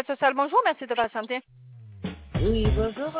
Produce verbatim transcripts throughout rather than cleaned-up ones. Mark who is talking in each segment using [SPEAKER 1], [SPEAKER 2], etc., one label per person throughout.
[SPEAKER 1] social, bonjour, merci de patienter.
[SPEAKER 2] Oui, bonjour.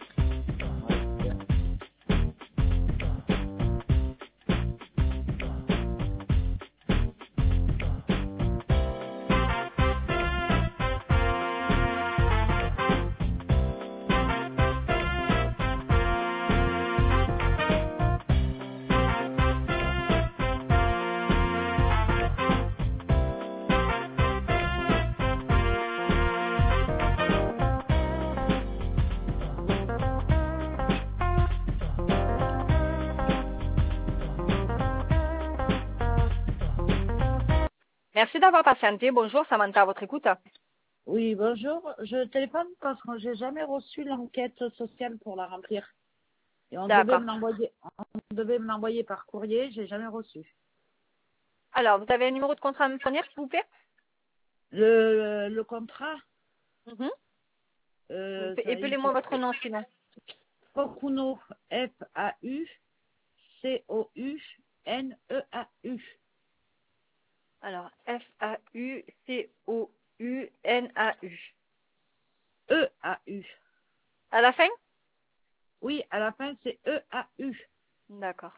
[SPEAKER 1] Merci d'avoir patienté. Bonjour, Samantha, à votre écoute.
[SPEAKER 2] Oui, bonjour. Je téléphone parce que j'ai jamais reçu l'enquête sociale pour la remplir. Et on devait
[SPEAKER 1] D'accord.
[SPEAKER 2] me l'envoyer, on devait me l'envoyer par courrier, j'ai jamais reçu.
[SPEAKER 1] Alors, vous avez un numéro de contrat à me fournir, s'il vous plaît?
[SPEAKER 2] Le, le contrat,
[SPEAKER 1] Mhm.
[SPEAKER 2] euh, ça, il
[SPEAKER 1] Épelez-moi votre nom, sinon.
[SPEAKER 2] Facuno, F A U C O U N E A U.
[SPEAKER 1] Alors, F A U C O U N A U.
[SPEAKER 2] E A U.
[SPEAKER 1] À la fin?
[SPEAKER 2] Oui, à la fin c'est E A U.
[SPEAKER 1] D'accord.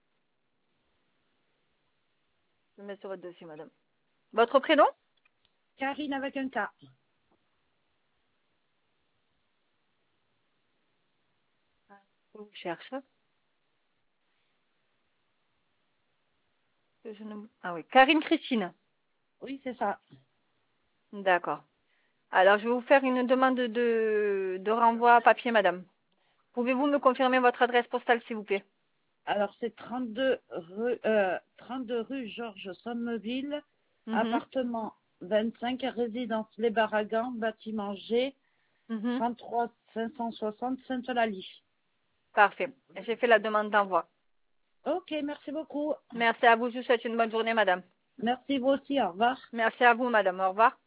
[SPEAKER 1] Je me mets sur votre dossier, madame. Votre prénom?
[SPEAKER 2] Karine avec un K.
[SPEAKER 1] Je vous cherche. Je ne- Ah oui, Karine Christine.
[SPEAKER 2] Oui, c'est ça.
[SPEAKER 1] D'accord. Alors, je vais vous faire une demande de, de renvoi à papier, madame. Pouvez-vous me confirmer votre adresse postale, s'il vous plaît?
[SPEAKER 2] Alors c'est trente-deux rue, euh, trente-deux rue Georges Sommeville,
[SPEAKER 1] Mhm.
[SPEAKER 2] appartement vingt-cinq, résidence Les Barragans, bâtiment G,
[SPEAKER 1] Mhm.
[SPEAKER 2] trente-trois cinq cent soixante Sainte-Eulalie.
[SPEAKER 1] Parfait. J'ai fait la demande d'envoi.
[SPEAKER 2] Ok, merci beaucoup.
[SPEAKER 1] Merci à vous. Je vous souhaite une bonne journée, madame.
[SPEAKER 2] Merci vous aussi, au revoir.
[SPEAKER 1] Merci à vous, madame. Au revoir.